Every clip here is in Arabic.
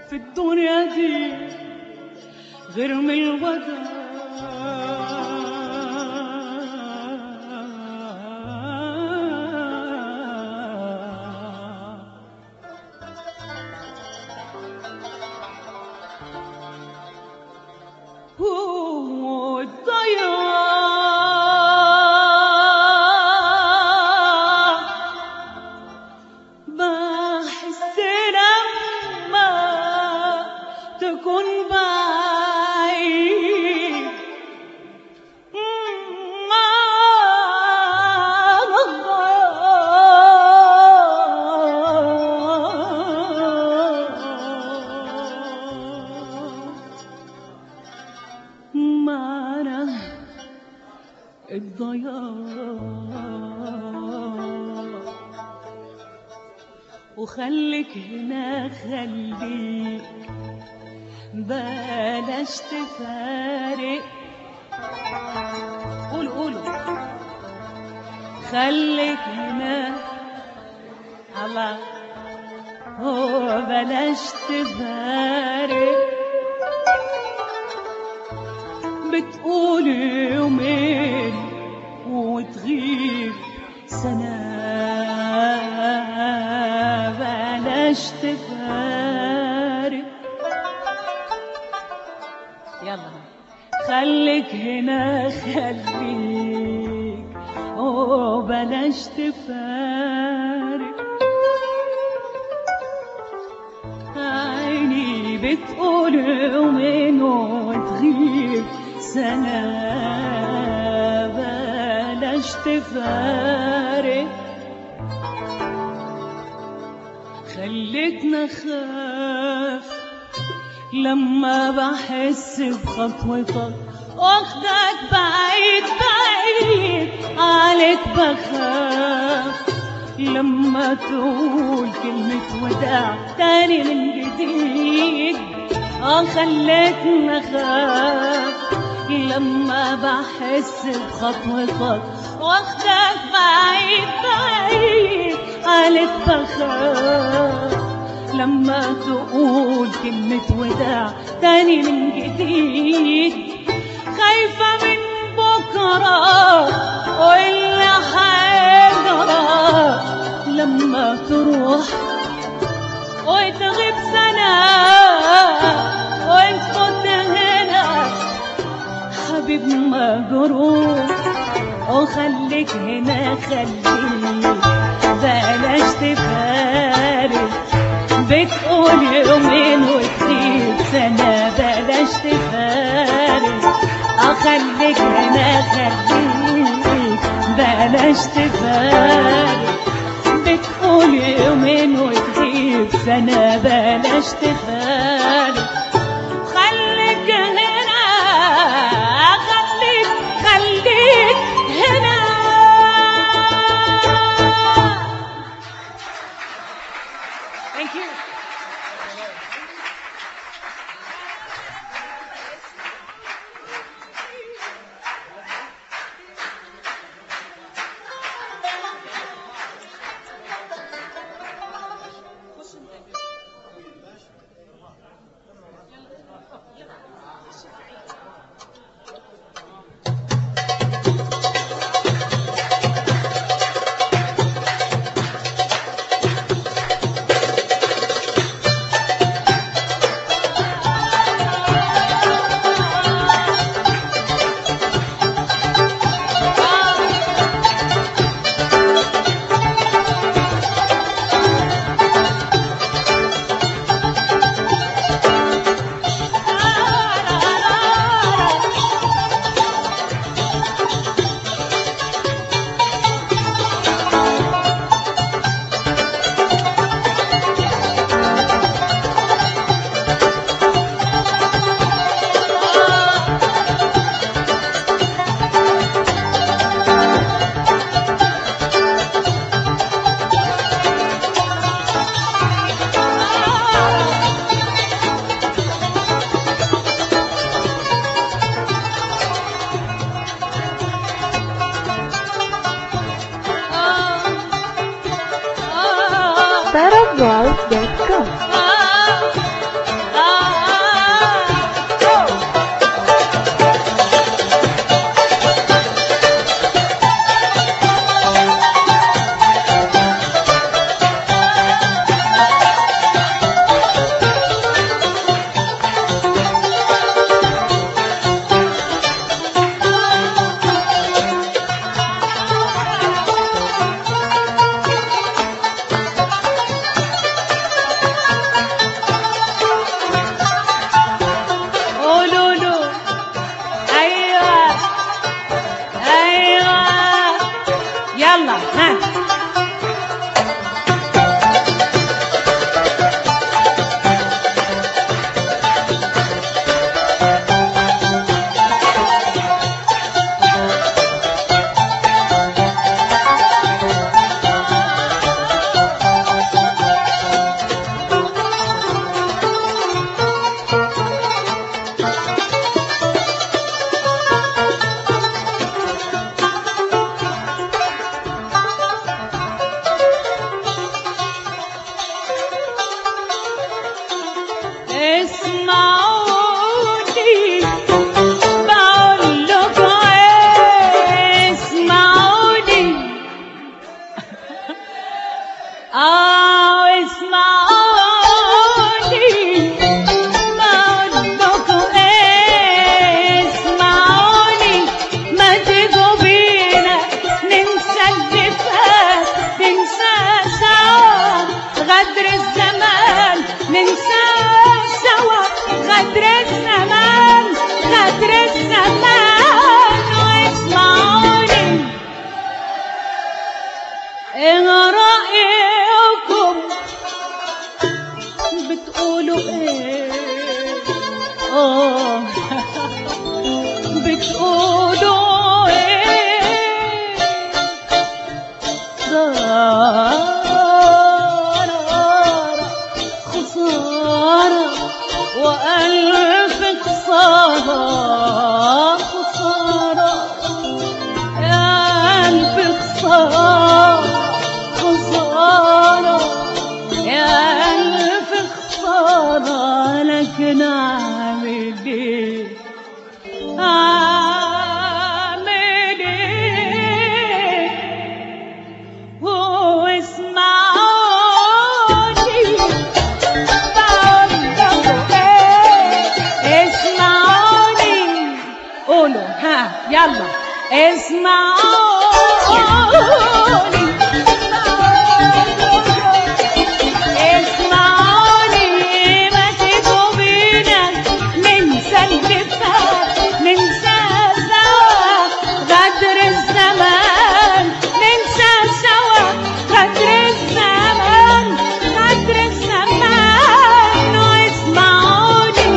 في الدنيا دي غير من الوداع. وخليك هنا خليك بلاش تفارق. قولوا قولوا خليك هنا الله بلاش تفارق. بتقول يومين وتغيب سنة بلاش تفارق. يلا خليك هنا خليك بلاش تفارق. عيني بتقول يومين وتغيب سنة بلاش تفارق. خليتنا خاف لما بحس بخطوتك واخدك بعيد بعيد عليك. بخاف لما تقول كلمة وداع تاني من جديد. خليتنا خاف لما بحس بخطوتك واخدك بعيد بعيد عليك. بخاف لما تقول كلمة وداع تاني من جديد. خايفة من بكرة واللي هيجرى لما تروح وتغيب سنة وتفوت هنا حبيب مجروح. وخليك هنا خليك بلاش تفارق. بتقول يومين وتغيب سنة بلاش تفارق. خليك هنا خليك بلاش تفارق. بتقول يومين وتغيب سنة بلاش تفارق. خليك هنا خليك هنا. Thank you. Sarahvoice.com الزمان ننسى سوا غدر الزمان غدر الزمان واسمعوني ايه رأيكم بتقولوا ايه بتقولوا ايه خسارة وألف خسارة خسارة يا ألف خسارة خسارة يا ألف خسارة لكن أعمل إيه أعمل إيه واسمعوني بقول لكم إيه اسمعوني قولوا ها يلا اسمعوني اسمعوني ما تيجوا بينا ننسى اللي فات ننسى سوا غدر الزمان ننسى سوا غدر الزمان غدر الزمان واسمعوني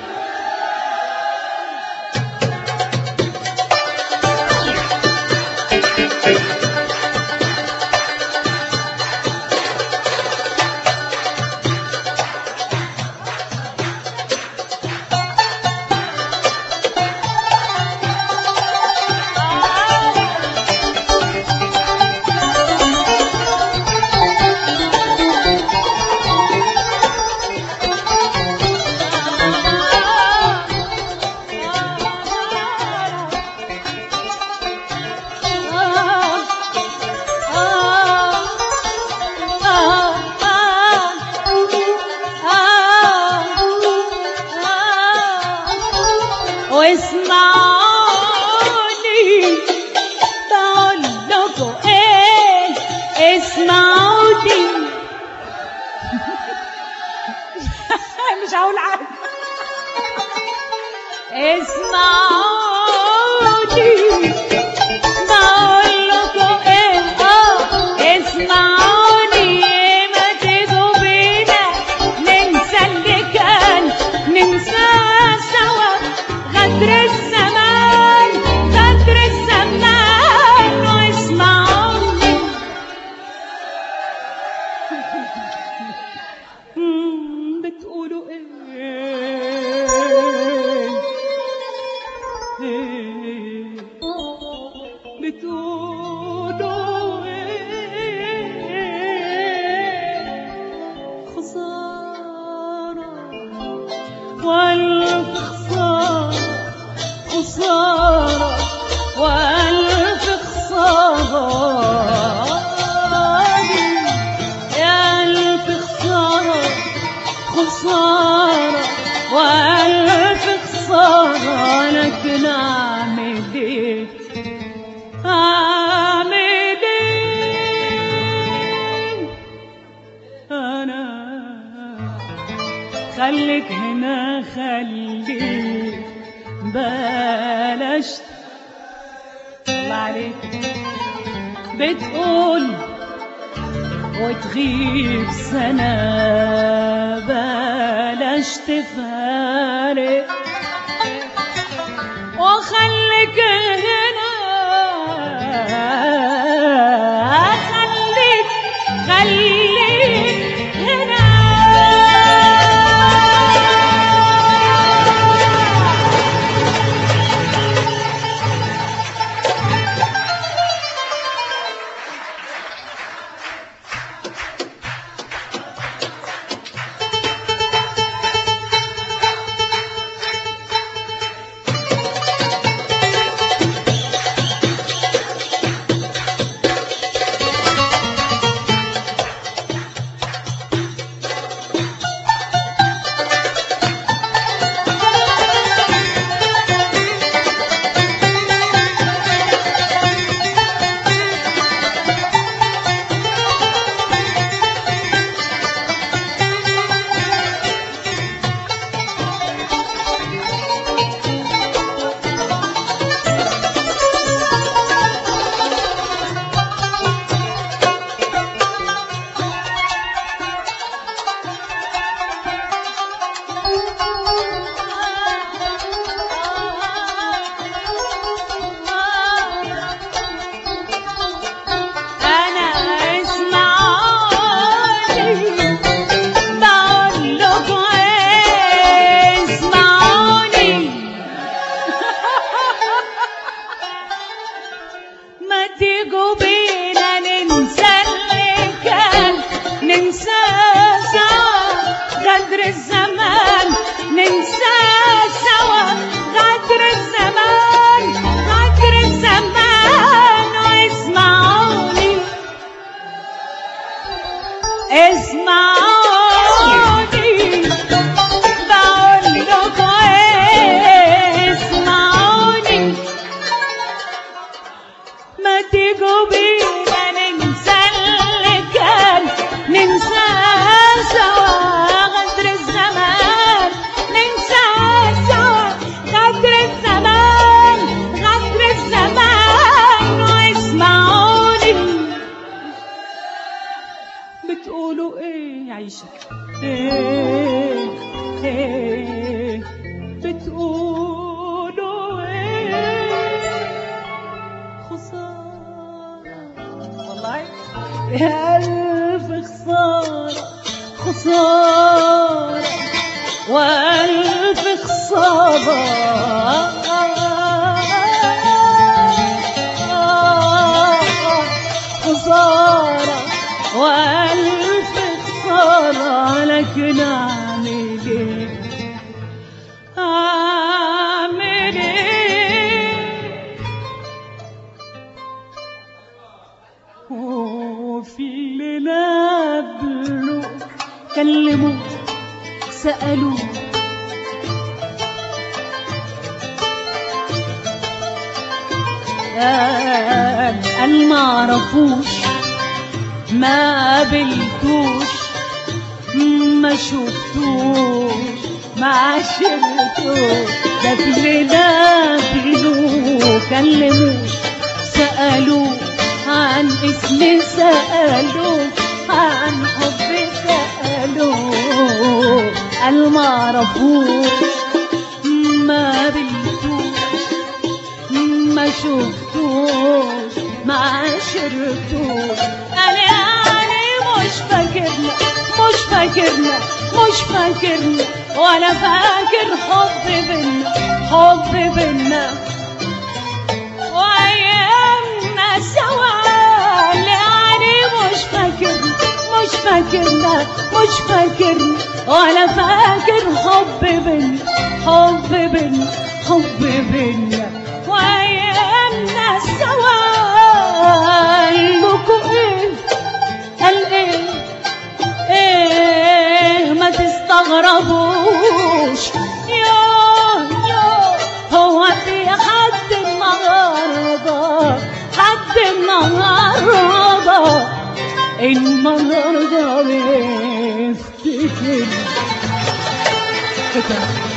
واسمعوني بقول لكم ايه اسمعوني مش هقول حاجه اسمعوني بقول لكم ايه اسمعوني ما تيجوا بينا ننسى اللي كان ننسى سوا غدر الزمان غدر الزمان واسمعوني بتقولوا ايه بتقولوا ايه خسارة والف خسارة خسارة والف خسارة يا الف خسارة خسارة والف خسارة لكن اعمل ايه اعمل ايه انا خليك هنا خليك بلاش الله عليك بتقول وتغيب سنة بلاش تفارق وخليك هنا خليك هنا غدر الزمان ننسى سوا، غدر الزمان غدر الزمان. واسمعوني اسمعوني بقول لكم اسمعوني، ما تيجوا بينا ننسى اللي كان، ننسى سوا غدر الزمان، ننسى سوا غدر الزمان غدر الزمان. واسمعوني بتقولوا ايه يا عيشة؟ ايه بتقولوا ايه؟ خسارة والله يا ألف خسارة، خسارة وألف خسارة. خسارة وألف خسارة، لكن أعمل إيه؟ أعمل إيه؟ وفي اللي قبله كلموه سألوه قال معرفوش، ما قابلتوش، ما شفتوش، ما عشرتوش. ده في اللي قبله كلموه سألوه عن اسم، سألوه عن حب، سألوه قال معرفوش، ما قابلتوش، ما شفتوش، ما عشرتوش. قال يعني مش فاكرنا، مش فاكرنا، مش فاكرنا، ولا فاكر حب بينا، حب بينا وأيامنا سوا. يعني مش فاكرنا، مش فاكرنا، مش فاكرنا، ولا فاكر حب بينا، حب بينا، حب بينا وأيامنا سوا. قالكوا ايه؟ قال ايه؟ ايه ما تستغربوش. هو في حد النهارده، حد النهارده بيفتكر